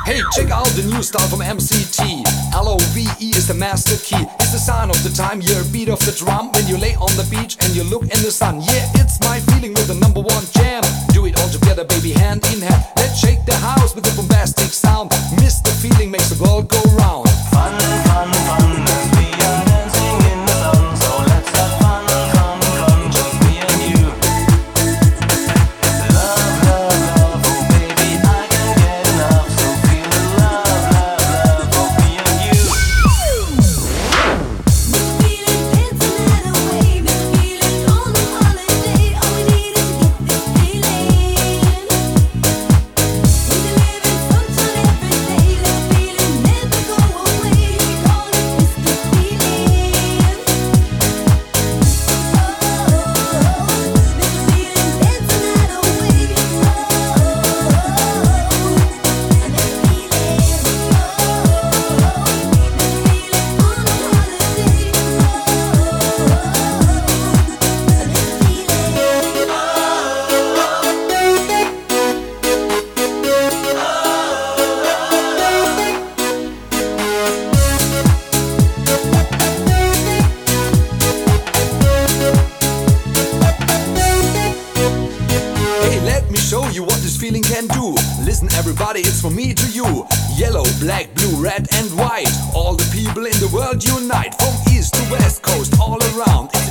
Hey, check out the new style from MCT. LOVE is the master key. It's the sign of the time, yeah, beat of the drum. When you lay on the beach and you look in the sun. Yeah, it's my feeling with the number one jam. Do it all together, baby, hand in hand. Let's shake the house with a bombastic sound. Miss the feeling, makes the world go round. Fun, fun, fun, as we are dancing in the sun. So let's have fun, fun, fun, just me and you. Love, love, love, oh baby, I can't get enough. So feel the love, love, love of me and you. Feeling dancing night away, been feeling on a holiday. All we need is to get this feeling. We can live in sunshine every day. Let the feeling never go away. We call it Mr. Feeling. Hey, let me show you what this feeling can do. Listen everybody, it's from me to you. Yellow, black, blue, red and white. All the people in the world unite. From east to west coast, all around. It's